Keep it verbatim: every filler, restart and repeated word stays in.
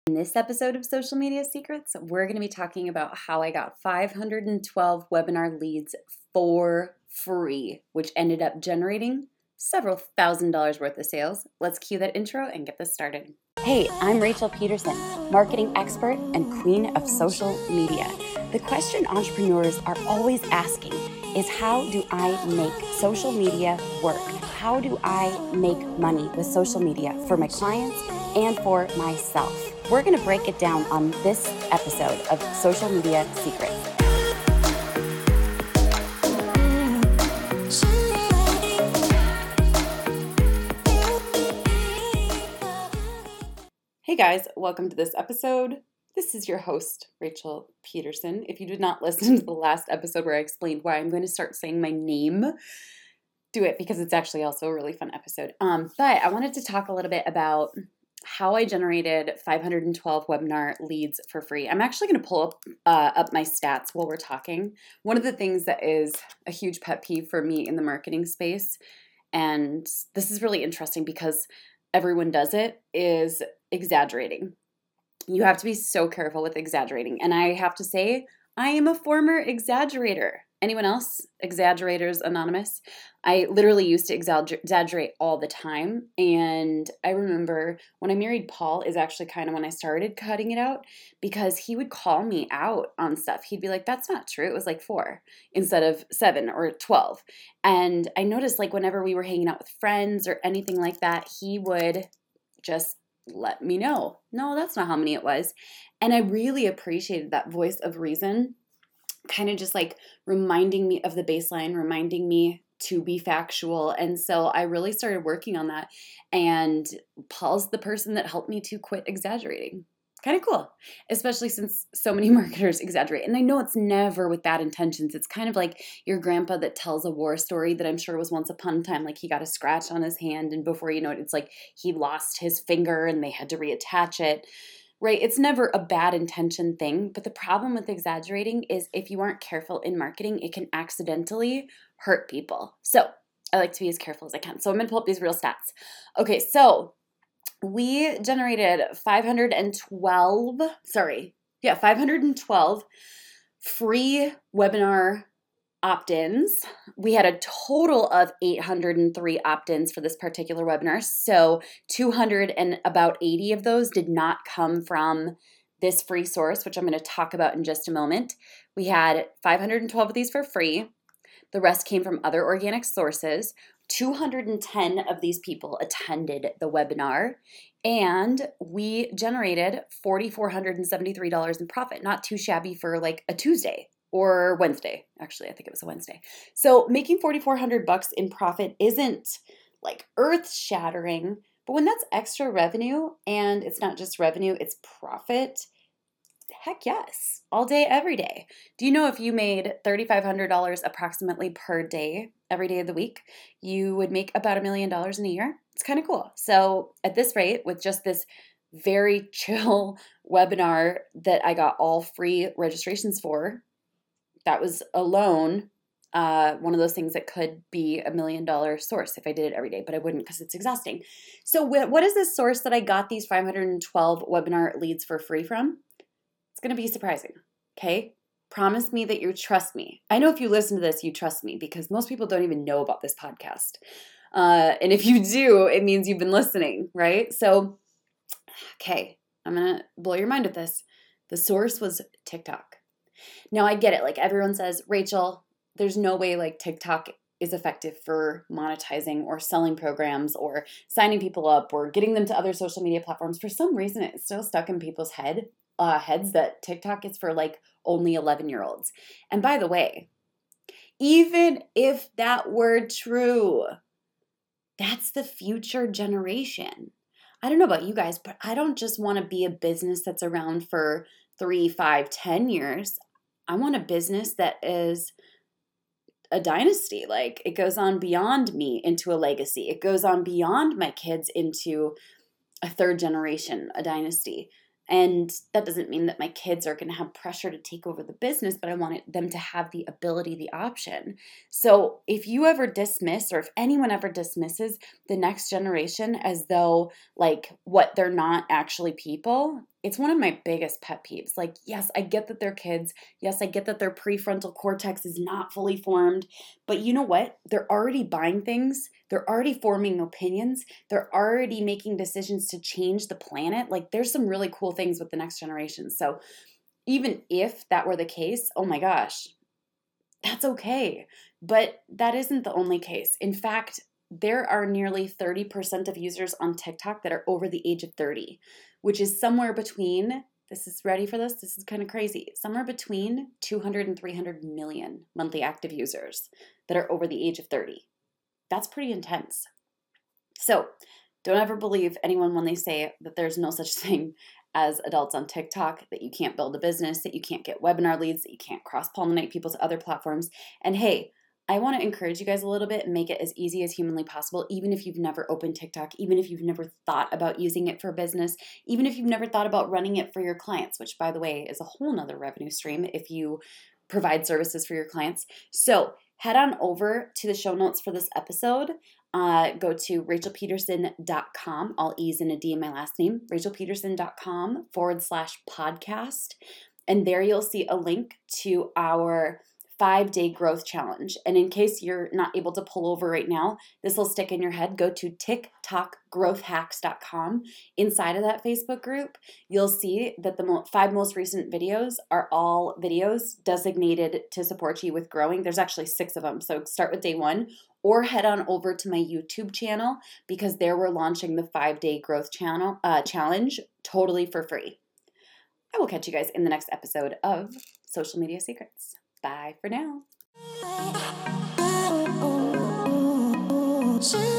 In this episode of Social Media Secrets, we're going to be talking about how I got five hundred twelve webinar leads for free, which ended up generating several thousand dollars worth of sales. Let's cue that intro and get this started. Hey, I'm Rachel Peterson, marketing expert and queen of social media. The question entrepreneurs are always asking is, how do I make social media work? How do I make money with social media for my clients and for myself? We're going to break it down on this episode of Social Media Secrets. Hey guys, welcome to this episode. This is your host, Rachel Peterson. If you did not listen to the last episode where I explained why I'm going to start saying my name, do it because it's actually also a really fun episode. Um, but I wanted to talk a little bit about how I generated five hundred twelve webinar leads for free. I'm actually going to pull up, uh, up my stats while we're talking. One of the things that is a huge pet peeve for me in the marketing space, and this is really interesting because everyone does it, is exaggerating. You have to be so careful with exaggerating. And I have to say, I am a former exaggerator. Anyone else? Exaggerators Anonymous. I literally used to exaggerate all the time. And I remember when I married Paul is actually kind of when I started cutting it out, because he would call me out on stuff. He'd be like, that's not true. It was like four instead of seven or twelve. And I noticed, like, whenever we were hanging out with friends or anything like that, he would just let me know, no, that's not how many it was. And I really appreciated that voice of reason, kind of just like reminding me of the baseline, reminding me to be factual. And so I really started working on that. And Paul's the person that helped me to quit exaggerating. Kind of cool, especially since so many marketers exaggerate. And I know it's never with bad intentions. It's kind of like your grandpa that tells a war story that I'm sure was once upon a time, like he got a scratch on his hand, and before you know it, it's like he lost his finger and they had to reattach it, right? It's never a bad intention thing. But the problem with exaggerating is if you aren't careful in marketing, it can accidentally hurt people. So I like to be as careful as I can. So I'm going to pull up these real stats. Okay, so we generated five hundred twelve, sorry, yeah, five hundred twelve free webinar opt-ins. We had a total of eight hundred three opt-ins for this particular webinar. So two hundred and about eighty of those did not come from this free source, which I'm going to talk about in just a moment. We had five hundred twelve of these for free. The rest came from other organic sources. two hundred ten of these people attended the webinar, and we generated four thousand four hundred seventy-three dollars in profit. Not too shabby for like a Tuesday or Wednesday. Actually, I think it was a Wednesday. So making four thousand four hundred bucks in profit isn't like earth-shattering, but when that's extra revenue and it's not just revenue, it's profit, heck yes, all day, every day. Do you know if you made three thousand five hundred dollars approximately per day, every day of the week, you would make about a million dollars in a year? It's kind of cool. So at this rate, with just this very chill webinar that I got all free registrations for, that was alone uh, one of those things that could be a million dollar source if I did it every day, but I wouldn't because it's exhausting. So wh- what is this source that I got these five hundred twelve webinar leads for free from? It's going to be surprising, okay? Promise me that you trust me. I know if you listen to this, you trust me, because most people don't even know about this podcast. Uh, and if you do, it means you've been listening, right? So, okay, I'm going to blow your mind with this. The source was TikTok. Now, I get it. Like, everyone says, Rachel, there's no way like TikTok is effective for monetizing or selling programs or signing people up or getting them to other social media platforms. For some reason, it's still stuck in people's head. Uh, heads that TikTok is for like only eleven year olds. And by the way, even if that were true, that's the future generation. I don't know about you guys, but I don't just want to be a business that's around for three, five, ten years. I want a business that is a dynasty. Like, it goes on beyond me into a legacy. It goes on beyond my kids into a third generation, a dynasty. And that doesn't mean that my kids are going to have pressure to take over the business, but I want them to have the ability, the option. So if you ever dismiss, or if anyone ever dismisses the next generation as though like what they're not actually people, It's one of my biggest pet peeves. Like, yes, I get that they're kids. Yes, I get that their prefrontal cortex is not fully formed. But you know what? They're already buying things. They're already forming opinions. They're already making decisions to change the planet. Like, there's some really cool things with the next generation. So even if that were the case, oh my gosh, that's okay. But that isn't the only case. In fact, there are nearly thirty percent of users on TikTok that are over the age of thirty, which is somewhere between, this is ready for this, this is kind of crazy, somewhere between two hundred and three hundred million monthly active users that are over the age of thirty. That's pretty intense. So don't ever believe anyone when they say that there's no such thing as adults on TikTok, that you can't build a business, that you can't get webinar leads, that you can't cross-pollinate people to other platforms. And hey, I want to encourage you guys a little bit and make it as easy as humanly possible, even if you've never opened TikTok, even if you've never thought about using it for business, even if you've never thought about running it for your clients, which, by the way, is a whole nother revenue stream if you provide services for your clients. So head on over to the show notes for this episode. Uh, go to rachel peterson dot com, all E's and a D in my last name, rachel peterson dot com forward slash podcast. And there you'll see a link to our five-day growth challenge. And in case you're not able to pull over right now, this will stick in your head. Go to tiktok growth hacks dot com. Inside of that Facebook group, you'll see that the mo- five most recent videos are all videos designated to support you with growing. There's actually six of them, so start with day one. Or head on over to my YouTube channel, because there we're launching the five-day growth channel uh, challenge totally for free. I will catch you guys in the next episode of Social Media Secrets. Bye for now.